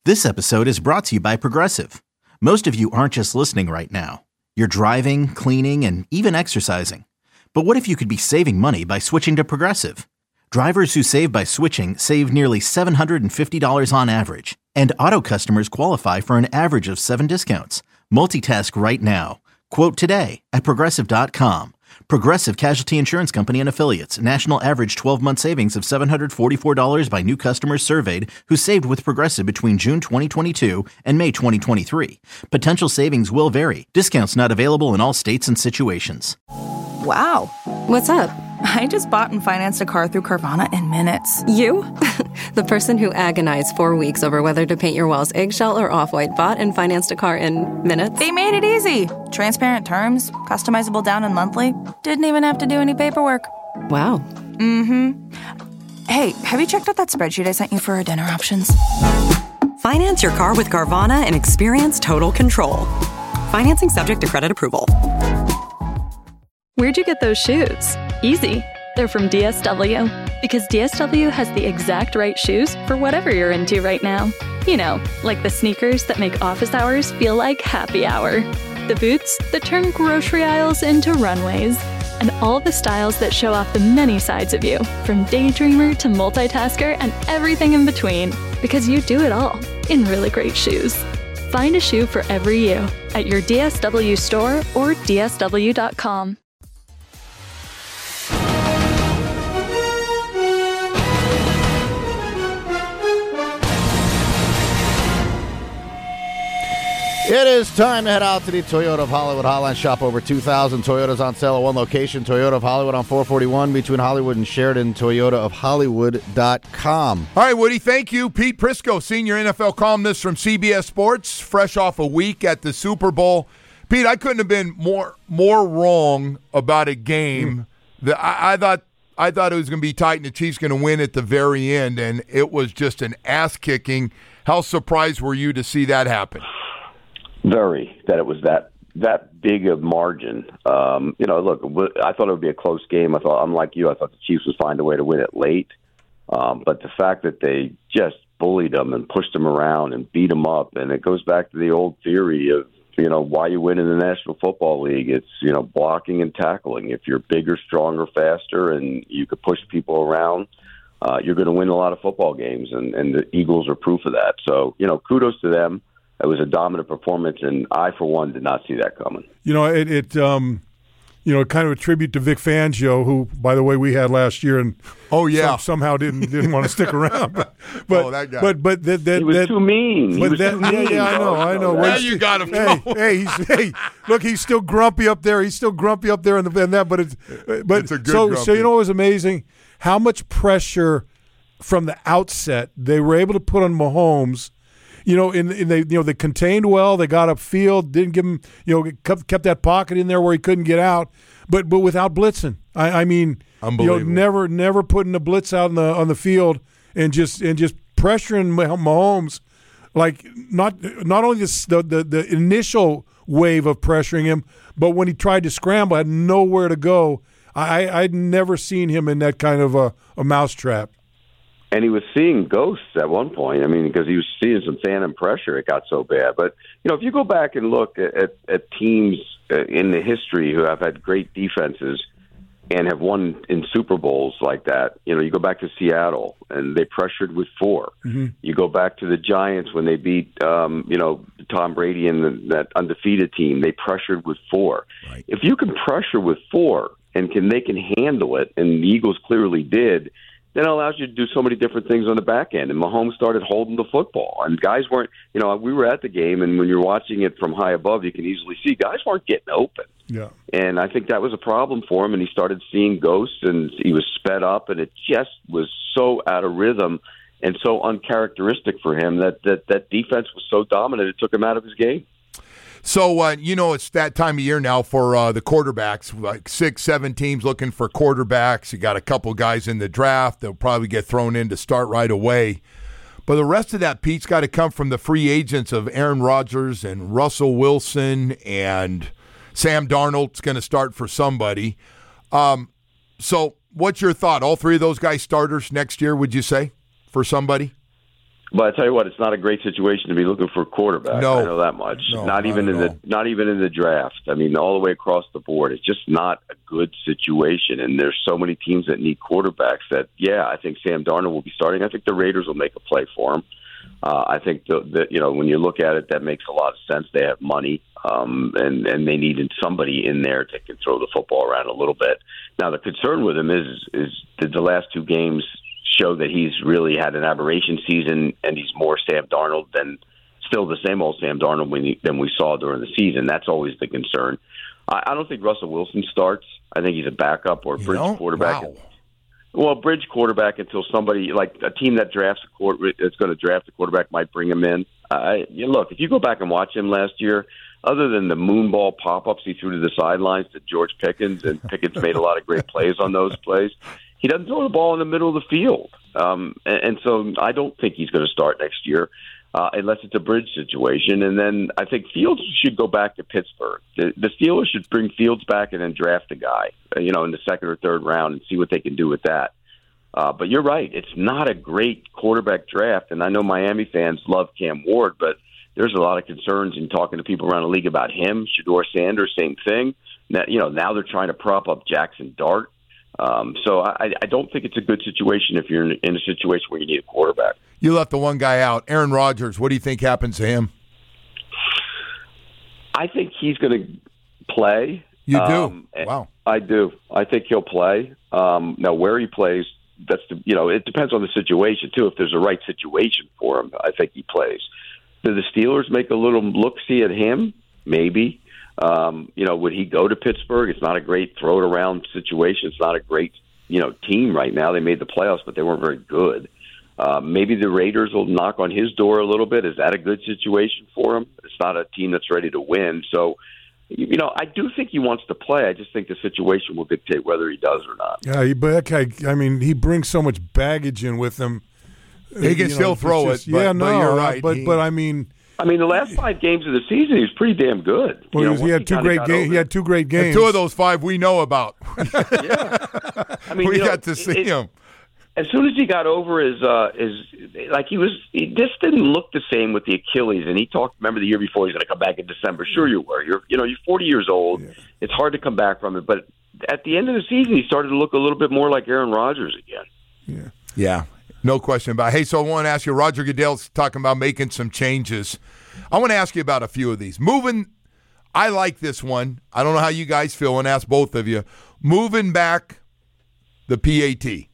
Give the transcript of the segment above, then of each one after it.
This episode is brought to you by Progressive. Most of you aren't just listening right now. You're driving, cleaning, and even exercising. But what if you could be saving money by switching to Progressive? Drivers who save by switching save nearly $750 on average. And auto customers qualify for an average of 7 discounts. Multitask right now. Quote today at Progressive.com. Progressive Casualty Insurance Company and Affiliates. National average 12-month savings of $744 by new customers surveyed who saved with Progressive between June 2022 and May 2023. Potential savings will vary. Discounts not available in all states and situations. Wow. What's up? I just bought and financed a car through Carvana in minutes. You? The person who agonized 4 weeks over whether to paint your walls eggshell or off-white bought and financed a car in minutes? They made it easy. Transparent terms, customizable down and monthly. Didn't even have to do any paperwork. Wow. Mm-hmm. Hey, have you checked out that spreadsheet I sent you for our dinner options? Finance your car with Carvana and experience total control. Financing subject to credit approval. Where'd you get those shoes? Easy. They're from DSW. Because DSW has the exact right shoes for whatever you're into right now. You know, like the sneakers that make office hours feel like happy hour. The boots that turn grocery aisles into runways. And all the styles that show off the many sides of you, from daydreamer to multitasker and everything in between. Because you do it all in really great shoes. Find a shoe for every you at your DSW store or DSW.com. It is time to head out to the Toyota of Hollywood hotline. Shop over 2,000 Toyotas on sale at one location. Toyota of Hollywood on 441 between Hollywood and Sheridan. ToyotaofHollywood.com. All right, Woody, thank you. Pete Prisco, senior NFL columnist from CBS Sports, fresh off a week at the Super Bowl. Pete, I couldn't have been more wrong about a game. I thought it was going to be tight and the Chiefs going to win at the very end, and it was just an ass-kicking. How surprised were you to see that happen? Very, that it was that big of margin. Look, I thought it would be a close game. I'm like you. I thought the Chiefs would find a way to win it late. But the fact that they just bullied them and pushed them around and beat them up, and it goes back to the old theory of, why you win in the National Football League. It's, blocking and tackling. If you're bigger, stronger, faster, and you could push people around, you're going to win a lot of football games, and the Eagles are proof of that. So, kudos to them. It was a dominant performance, and I, for one, did not see that coming. It kind of a tribute to Vic Fangio, who, by the way, we had last year, and somehow didn't want to stick around. But that guy. But he was too mean. I know. Now you got him. Look, he's still grumpy up there. He's still grumpy up there in that. But it's a good grumpy. So what was amazing? How much pressure from the outset they were able to put on Mahomes. They contained well. They got upfield, didn't give him, kept that pocket in there where he couldn't get out, but without blitzing. I mean, never putting a blitz out on the field and just pressuring Mahomes, like not only the initial wave of pressuring him, but when he tried to scramble, had nowhere to go. I'd never seen him in that kind of a mousetrap. And he was seeing ghosts at one point. Because he was seeing some phantom pressure. It got so bad. But, if you go back and look at teams in the history who have had great defenses and have won in Super Bowls like that, you go back to Seattle, and they pressured with 4. Mm-hmm. You go back to the Giants when they beat, Tom Brady and that undefeated team. They pressured with 4. Right. If you can pressure with 4 and they can handle it, and the Eagles clearly did, then it allows you to do so many different things on the back end. And Mahomes started holding the football. And guys weren't, we were at the game, and when you're watching it from high above, you can easily see guys weren't getting open. Yeah. And I think that was a problem for him, and he started seeing ghosts, and he was sped up, and it just was so out of rhythm and so uncharacteristic for him that defense was so dominant it took him out of his game. So, it's that time of year now for the quarterbacks, like 6-7 teams looking for quarterbacks. You got a couple guys in the draft. They'll probably get thrown in to start right away. But the rest of that, Pete's got to come from the free agents of Aaron Rodgers and Russell Wilson, and Sam Darnold's going to start for somebody. So what's your thought? All three of those guys starters next year, would you say, for somebody? But I tell you what, it's not a great situation to be looking for a quarterback. No. I know that much. No, not even in the draft. I mean, all the way across the board, it's just not a good situation. And there's so many teams that need quarterbacks that, I think Sam Darnold will be starting. I think the Raiders will make a play for him. I think that when you look at it, that makes a lot of sense. They have money, and they needed somebody in there that can throw the football around a little bit. Now, the concern with him is the last two games show that he's really had an aberration season, and he's more Sam Darnold than still the same old Sam Darnold than we saw during the season. That's always the concern. I don't think Russell Wilson starts. I think he's a backup or a bridge quarterback. Wow. Well, bridge quarterback until somebody like a team that that's going to draft a quarterback might bring him in. Look, if you go back and watch him last year, other than the moonball pop-ups he threw to the sidelines to George Pickens, and Pickens made a lot of great plays on those plays, he doesn't throw the ball in the middle of the field. And so I don't think he's going to start next year unless it's a bridge situation. And then I think Fields should go back to Pittsburgh. The Steelers should bring Fields back and then draft a guy, in the second or third round and see what they can do with that. But you're right. It's not a great quarterback draft. And I know Miami fans love Cam Ward, but there's a lot of concerns in talking to people around the league about him. Shedeur Sanders, same thing. Now they're trying to prop up Jackson Dart. So I don't think it's a good situation if you're in a situation where you need a quarterback. You left the one guy out, Aaron Rodgers. What do you think happens to him? I think he's going to play. You do? Wow. I do. I think he'll play. Now, where he plays, it depends on the situation, too. If there's a right situation for him, I think he plays. Do the Steelers make a little look-see at him? Maybe. Would he go to Pittsburgh? It's not a great throw-it-around situation. It's not a great, team right now. They made the playoffs, but they weren't very good. Maybe the Raiders will knock on his door a little bit. Is that a good situation for him? It's not a team that's ready to win. So, I do think he wants to play. I just think the situation will dictate whether he does or not. Yeah, but that guy, he brings so much baggage in with him. He can still throw it, but you're right. But the last 5 games of the season, he was pretty damn good. Well, he had 2 great games. He had 2 great games. And 2 of those 5 we know about. Yeah, we got to see him. As soon as he got over he just didn't look the same with the Achilles. And he talked. Remember the year before he's going to come back in December. Sure, you were. You're 40 years old. Yeah. It's hard to come back from it. But at the end of the season, he started to look a little bit more like Aaron Rodgers again. Yeah. No question about it. Hey, so I want to ask you, Roger Goodell's talking about making some changes. I want to ask you about a few of these. I like this one. I don't know how you guys feel, and ask both of you. Moving back the PAT.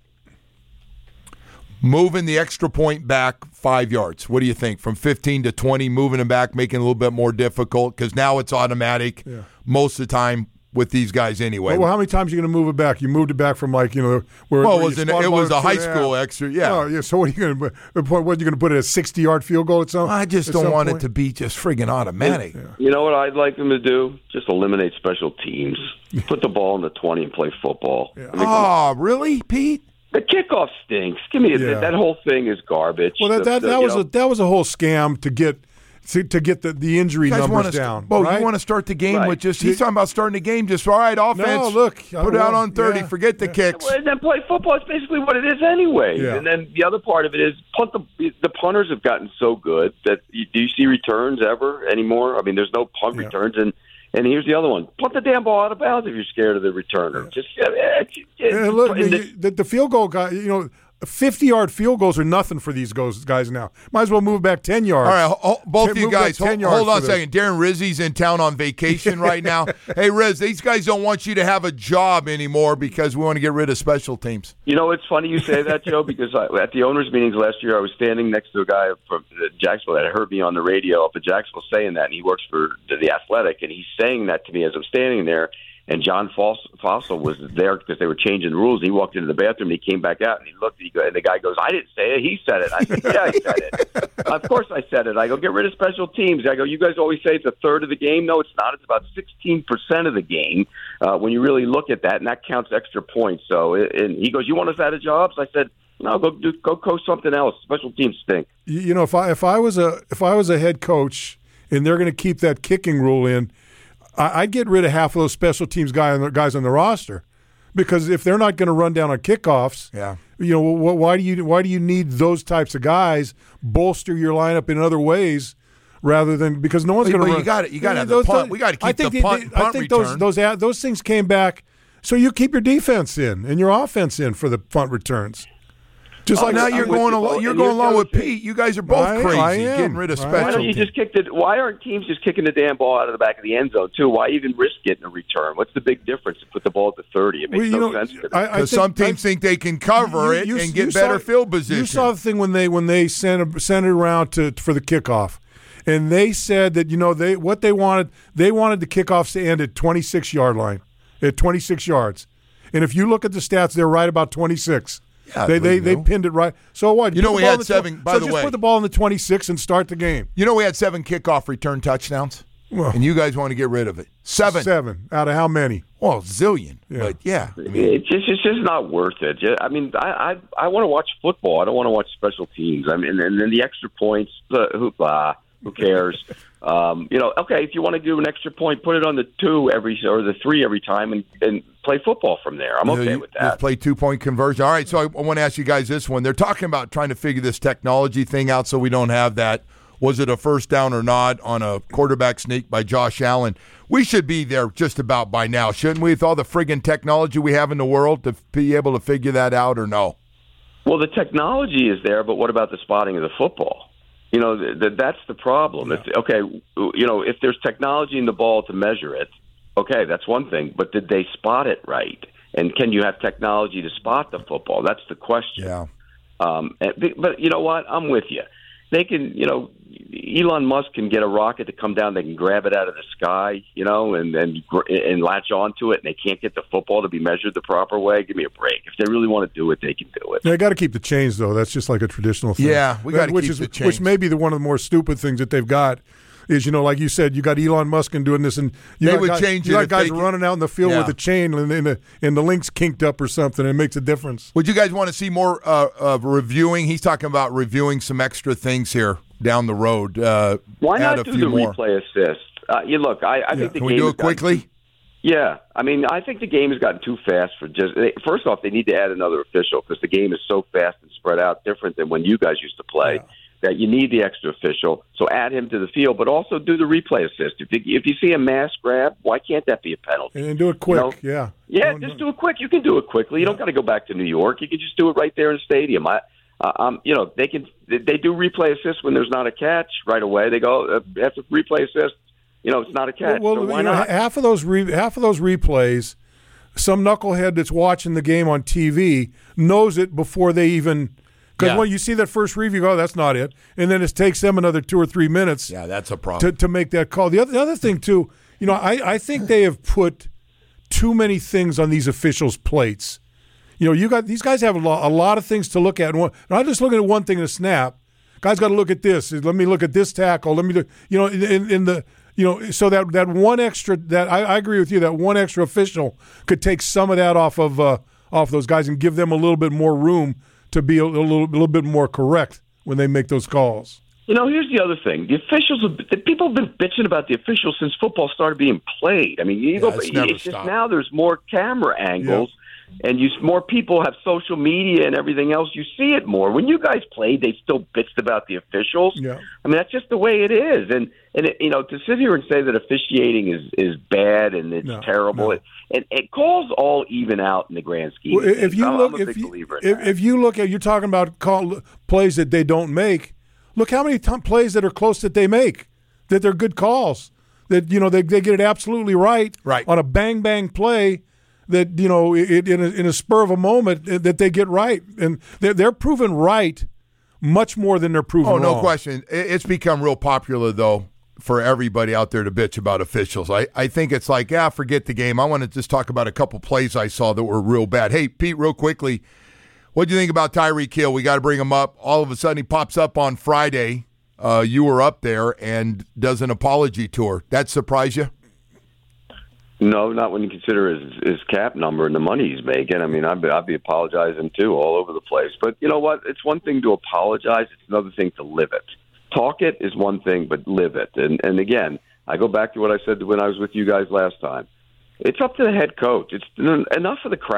Moving the extra point back 5 yards. What do you think? From 15 to 20, moving them back, making it a little bit more difficult, because now it's automatic most of the time with these guys anyway. Well, how many times are you going to move it back? You moved it back from where it was a high school extra, So what are you going to put it a 60-yard field goal at some? I just don't want it to be just friggin' automatic. You know what I'd like them to do? Just eliminate special teams. Put the ball in the 20 and play football. Yeah. Really, Pete? The kickoff stinks. Give me that whole thing is garbage. Well, that was a whole scam to get the injury numbers down. You want to start the game with just – he's talking about starting the game just, all right, offense. No, look. Put it out on 30. Forget the kicks. And then play football. It's basically what it is anyway. Yeah. And then the other part of it is the punters have gotten so good that do you see returns ever anymore? I mean, there's no punt returns. And here's the other one. Punt the damn ball out of bounds if you're scared of the returner. Look, the field goal guy, 50-yard field goals are nothing for these guys now. Might as well move back 10 yards. All right, both of you guys, hold on a second. Darren Rizzi's in town on vacation right now. Hey, Riz, these guys don't want you to have a job anymore because we want to get rid of special teams. It's funny you say that, Joe, because at the owners' meetings last year, I was standing next to a guy from Jacksonville that heard me on the radio up at Jacksonville saying that, and he works for The Athletic, and he's saying that to me as I'm standing there. And John Fossil was there because they were changing the rules. He walked into the bathroom, and he came back out, and he looked, and the guy goes, I didn't say it. He said it. I said, yeah, he said it. Of course I said it. I go, get rid of special teams. I go, you guys always say it's a third of the game. No, it's not. It's about 16% of the game when you really look at that, and that counts extra points. So, and he goes, you want us out of jobs? I said, no, go coach something else. Special teams stink. If I was a head coach and they're going to keep that kicking rule in, I'd get rid of half of those special teams guys on the roster, because if they're not going to run down on kickoffs, why do you need those types of guys? Bolster your lineup in other ways rather than because no one's going to run. You got to have the punt. We got to keep the punt I think return. those things came back, so you keep your defense in and your offense in for the punt returns. Just like now you're going along with Pete. You guys are both crazy getting rid of special. Why don't you just why aren't teams just kicking the damn ball out of the back of the end zone too? Why even risk getting a return? What's the big difference to put the ball at the 30? It makes no sense to me. Because some teams think they can cover it and get better field position. You saw the thing when they sent it around for the kickoff, and they said that they wanted the kickoffs to end at 26-yard line, at 26 yards, and if you look at the stats, they're right about 26. Yeah, they pinned it right. So what? We had 7. By the way, just put the ball in the 26 and start the game. We had 7 kickoff return touchdowns, and you guys want to get rid of it. 7. 7 out of how many? Well, zillion. Yeah. But yeah, it's just not worth it. I mean, I want to watch football. I don't want to watch special teams. I mean, and then the extra points. Who cares? Okay, if you want to do an extra point, put it on the 2 or the 3 every time, and play football from there. I'm okay with that. Play 2-point conversion. All right, so I want to ask you guys this one. They're talking about trying to figure this technology thing out so we don't have that. Was it a first down or not on a quarterback sneak by Josh Allen? We should be there just about by now, shouldn't we, with all the friggin' technology we have in the world to be able to figure that out or no? Well, the technology is there, but what about the spotting of the football? That's the problem. Yeah. If there's technology in the ball to measure it, okay, that's one thing. But did they spot it right? And can you have technology to spot the football? That's the question. Yeah. But you know what? I'm with you. They can, Elon Musk can get a rocket to come down. They can grab it out of the sky, and latch onto it, and they can't get the football to be measured the proper way. Give me a break. If they really want to do it, they can do it. They got to keep the chains, though. That's just like a traditional thing. Yeah, we got to keep the chains. Which may be one of the more stupid things that they've got. Is like you said, you got Elon Musk doing this, and you got guys running out in the field with a chain, and the link's kinked up or something. And it makes a difference. Would you guys want to see more of reviewing? He's talking about reviewing some extra things here down the road. Why not do the replay assist? I think the game. Can we do it quickly? Yeah, I mean, I think the game has gotten too fast for just. First off, they need to add another official because the game is so fast and spread out, different than when you guys used to play. Yeah. That you need the extra official, so add him to the field, but also do the replay assist. If you see a mass grab, why can't that be a penalty? And do it quick, Yeah, just do it quick. You can do it quickly. You don't got to go back to New York. You can just do it right there in the stadium. They do replay assist when there's not a catch right away. They go after replay assist. It's not a catch. Well, so why not? Half of those replays, some knucklehead that's watching the game on TV knows it before they even. Because when you see that first review, that's not it. And then it takes them another 2 or 3 minutes. Yeah, that's a problem. To make that call. The other thing, too, I think they have put too many things on these officials' plates. These guys have a lot of things to look at. And not just looking at one thing in a snap. Guys got to look at this. Let me look at this tackle. Let me do, so that one extra, that I agree with you, that one extra official could take some of that off those guys and give them a little bit more room to be a little bit more correct when they make those calls. Here's the other thing. The people have been bitching about the officials since football started being played. I mean, it's just now there's more camera angles, and more people have social media and everything else. You see it more. When you guys played, they still bitched about the officials. Yeah. I mean, that's just the way it is. And to sit here and say that officiating is bad and it's terrible, it calls all even out in the grand scheme. Well, if you look at, you're talking about plays that they don't make. Look how many plays that are close that they make, that they're good calls, that they get it absolutely right on a bang bang play. That in a spur of a moment that they get right, and they're proven right much more than they're proven wrong. Oh, no question. It's become real popular though for everybody out there to bitch about officials. I think it's like, forget the game. I want to just talk about a couple plays I saw that were real bad. Hey, Pete, real quickly, what do you think about Tyreek Hill? We got to bring him up. All of a sudden, he pops up on Friday. You were up there and does an apology tour. That surprise you? No, not when you consider his cap number and the money he's making. I mean, I'd be apologizing too, all over the place. But you know what? It's one thing to apologize. It's another thing to live it. Talk it is one thing, but live it. And again, I go back to what I said when I was with you guys last time. It's up to the head coach. It's enough of the crap.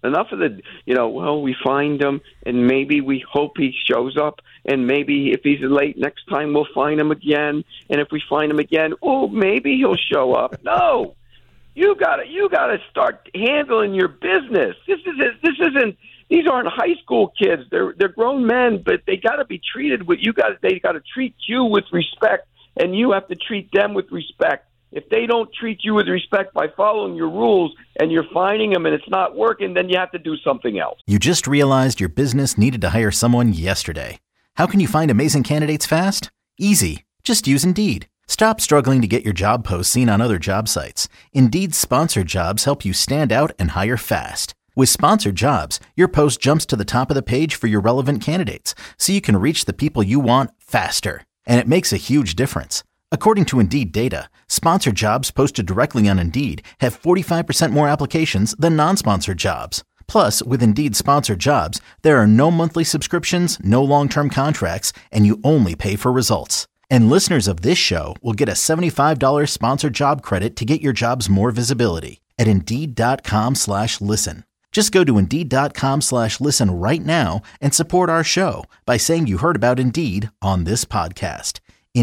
Enough of the, well, we find him, and maybe we hope he shows up, and maybe if he's late next time, we'll find him again, and if we find him again, maybe he'll show up. No, you gotta start handling your business. This isn't. These aren't high school kids. They're grown men, but they got to be treated with you guys. They got to treat you with respect, and you have to treat them with respect. If they don't treat you with respect by following your rules and you're fining them and it's not working, then you have to do something else. You just realized your business needed to hire someone yesterday. How can you find amazing candidates fast? Easy. Just use Indeed. Stop struggling to get your job posts seen on other job sites. Indeed's sponsored jobs help you stand out and hire fast. With sponsored jobs, your post jumps to the top of the page for your relevant candidates, so you can reach the people you want faster. And it makes a huge difference. According to Indeed data, sponsored jobs posted directly on Indeed have 45% more applications than non-sponsored jobs. Plus, with Indeed sponsored jobs, there are no monthly subscriptions, no long-term contracts, and you only pay for results. And listeners of this show will get a $75 sponsored job credit to get your jobs more visibility at Indeed.com/listen. Just go to Indeed.com/listen right now and support our show by saying you heard about Indeed on this podcast.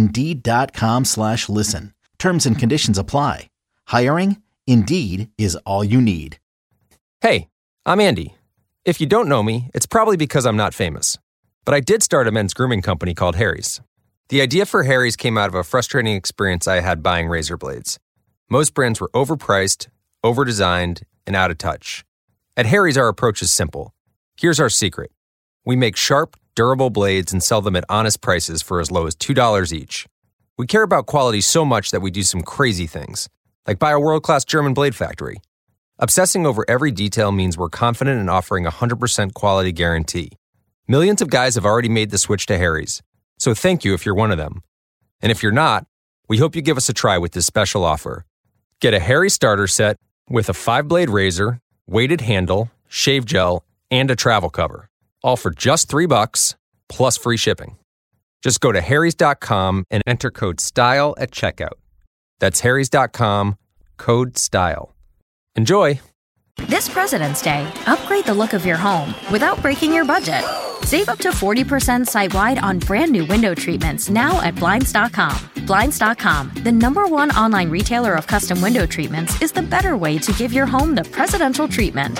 Indeed.com/listen. Terms and conditions apply. Hiring? Indeed is all you need. Hey, I'm Andy. If you don't know me, it's probably because I'm not famous. But I did start a men's grooming company called Harry's. The idea for Harry's came out of a frustrating experience I had buying razor blades. Most brands were overpriced, overdesigned, and out of touch. At Harry's, our approach is simple. Here's our secret. We make sharp, durable blades and sell them at honest prices for as low as $2 each. We care about quality so much that we do some crazy things, like buy a world-class German blade factory. Obsessing over every detail means we're confident in offering a 100% quality guarantee. Millions of guys have already made the switch to Harry's, so thank you if you're one of them. And if you're not, we hope you give us a try with this special offer. Get a Harry's starter set with a 5-blade razor, weighted handle, shave gel, and a travel cover. All for just $3 plus free shipping. Just go to harrys.com and enter code STYLE at checkout. That's harrys.com, code STYLE. Enjoy! This President's Day, upgrade the look of your home without breaking your budget. Save up to 40% site-wide on brand new window treatments now at Blinds.com. Blinds.com, the #1 online retailer of custom window treatments, is the better way to give your home the presidential treatment.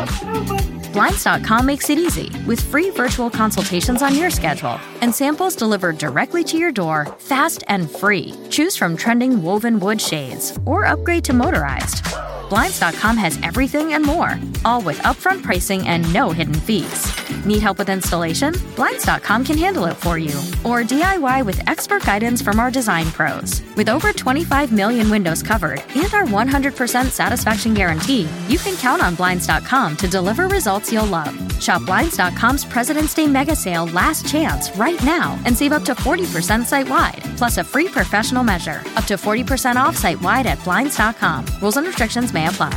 Blinds.com makes it easy with free virtual consultations on your schedule and samples delivered directly to your door, fast and free. Choose from trending woven wood shades or upgrade to motorized. Blinds.com has everything and more, all with upfront pricing and no hidden fees. Need help with installation? Blinds.com can handle it for you. Or DIY with expert guidance from our design pros. With over 25 million windows covered and our 100% satisfaction guarantee, you can count on Blinds.com to deliver results you'll love. Shop Blinds.com's President's Day Mega Sale Last Chance right now and save up to 40% site-wide, plus a free professional measure. Up to 40% off site-wide at Blinds.com. Rules and restrictions may apply.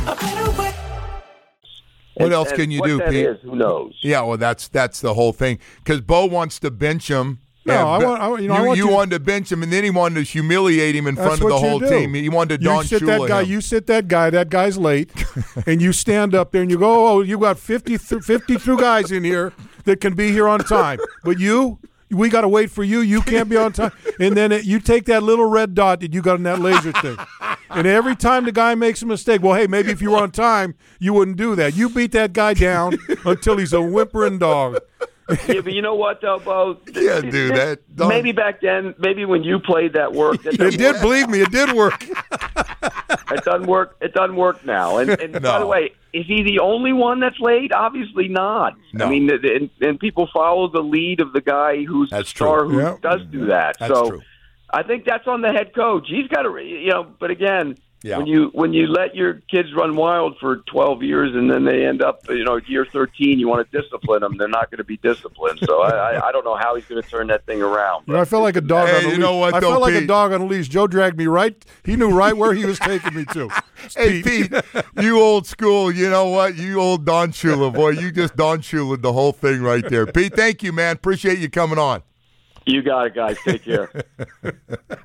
What else can you do, Pete? Who knows? Yeah, well, that's the whole thing. Because Bo wants to bench him. No, you wanted to bench him, and then he wanted to humiliate him in front of the whole team. He wanted to Don Shula him. You sit that guy. That guy's late, and you stand up there and you go, "Oh, you got 52 guys in here that can be here on time, but we got to wait for you. You can't be on time." And then you take that little red dot that you got in that laser thing. And every time the guy makes a mistake, well, hey, maybe if you were on time, you wouldn't do that. You beat that guy down until he's a whimpering dog. Yeah, but you know what, though, Bo? Yeah, dude. Maybe back then, maybe when you played that worked. It did, believe me, it did work. It doesn't work. It doesn't work now. And No. By the way, is he the only one that's late? Obviously not. No. I mean, and people follow the lead of the guy who's the star who does do that. That's true. I think that's on the head coach. He's got to, but again, Yeah. when you let your kids run wild for 12 years and then they end up, year 13, you want to discipline them. They're not going to be disciplined. So I don't know how he's going to turn that thing around. I felt like a dog on a leash. You know what, I though, felt like Pete? a dog on a leash. Joe dragged me right. He knew right where he was taking me to. Hey, Pete, you old school, you know what? You old Don Shula, boy. You just Don Shula'd the whole thing right there. Pete, thank you, man. Appreciate you coming on. You got it, guys. Take care.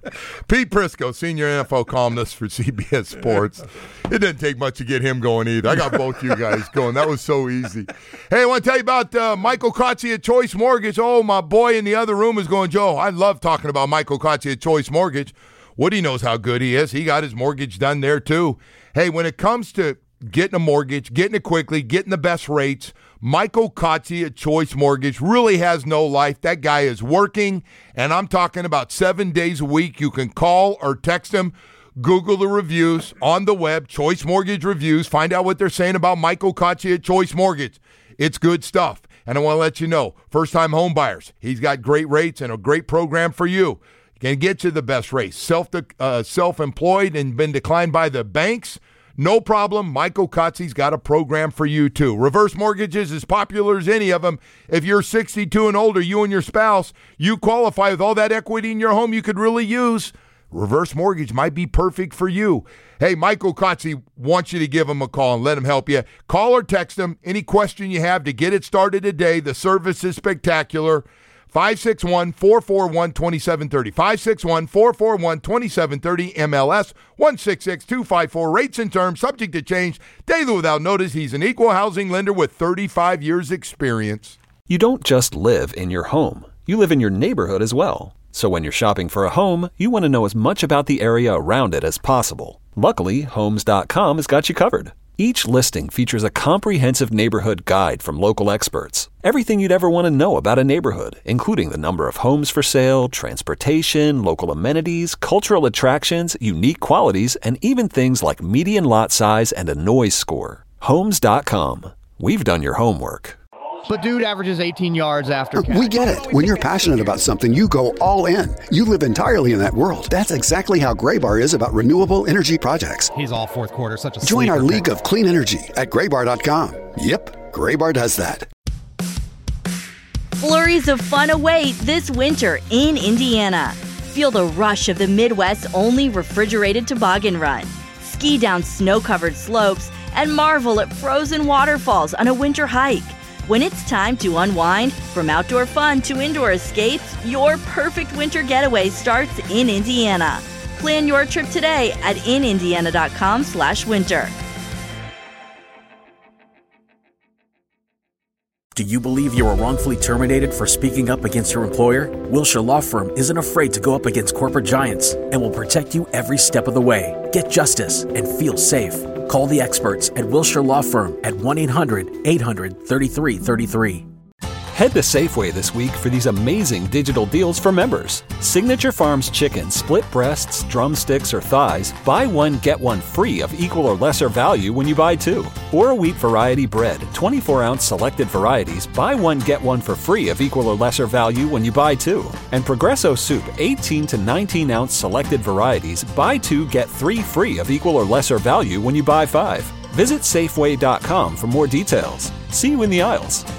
Pete Prisco, senior NFL columnist for CBS Sports. It didn't take much to get him going either. I got both you guys going. That was so easy. Hey, I want to tell you about Michael Kotze at Choice Mortgage. Oh, my boy in the other room is going, Joe, I love talking about Michael Kotze at Choice Mortgage. Woody knows how good he is. He got his mortgage done there, too. Hey, when it comes to getting a mortgage, getting it quickly, getting the best rates, Michael Kotze at Choice Mortgage really has no life. That guy is working, and I'm talking about 7 days a week. You can call or text him. Google the reviews on the web, Choice Mortgage Reviews. Find out what they're saying about Michael Kotze at Choice Mortgage. It's good stuff. And I want to let you know, first-time home buyers, he's got great rates and a great program for you. Can get you the best rates. Self-employed and been declined by the banks? No problem. Michael Kotze's got a program for you, too. Reverse mortgages, as popular as any of them. If you're 62 and older, you and your spouse, you qualify with all that equity in your home you could really use. Reverse mortgage might be perfect for you. Hey, Michael Kotze wants you to give him a call and let him help you. Call or text him. Any question you have to get it started today. The service is spectacular. 561-441-2730. 561-441-2730. MLS 166254. Rates and terms subject to change. Daily without notice. He's an equal housing lender with 35 years experience. You don't just live in your home. You live in your neighborhood as well. So when you're shopping for a home, you want to know as much about the area around it as possible. Luckily, Homes.com has got you covered. Each listing features a comprehensive neighborhood guide from local experts. Everything you'd ever want to know about a neighborhood, including the number of homes for sale, transportation, local amenities, cultural attractions, unique qualities, and even things like median lot size and a noise score. Homes.com. We've done your homework. But dude averages 18 yards after catch. We get it. When you're passionate about something, you go all in. You live entirely in that world. That's exactly how Graybar is about renewable energy projects. He's all fourth quarter, such a Join our league of clean energy at Graybar.com. Yep, Graybar does that. Flurries of fun await this winter in Indiana. Feel the rush of the Midwest's only refrigerated toboggan run. Ski down snow-covered slopes and marvel at frozen waterfalls on a winter hike. When it's time to unwind, from outdoor fun to indoor escapes, your perfect winter getaway starts in Indiana. Plan your trip today at inindiana.com/winter. Do you believe you were wrongfully terminated for speaking up against your employer? Wilshire Law Firm isn't afraid to go up against corporate giants and will protect you every step of the way. Get justice and feel safe. Call the experts at Wilshire Law Firm at 1-800-800-3333. Head to Safeway this week for these amazing digital deals for members. Signature Farms chicken, split breasts, drumsticks, or thighs, buy one, get one free of equal or lesser value when you buy two. Or a wheat variety bread, 24-ounce selected varieties, buy one, get one for free of equal or lesser value when you buy two. And Progresso soup, 18 to 19-ounce selected varieties, buy two, get three free of equal or lesser value when you buy five. Visit Safeway.com for more details. See you in the aisles.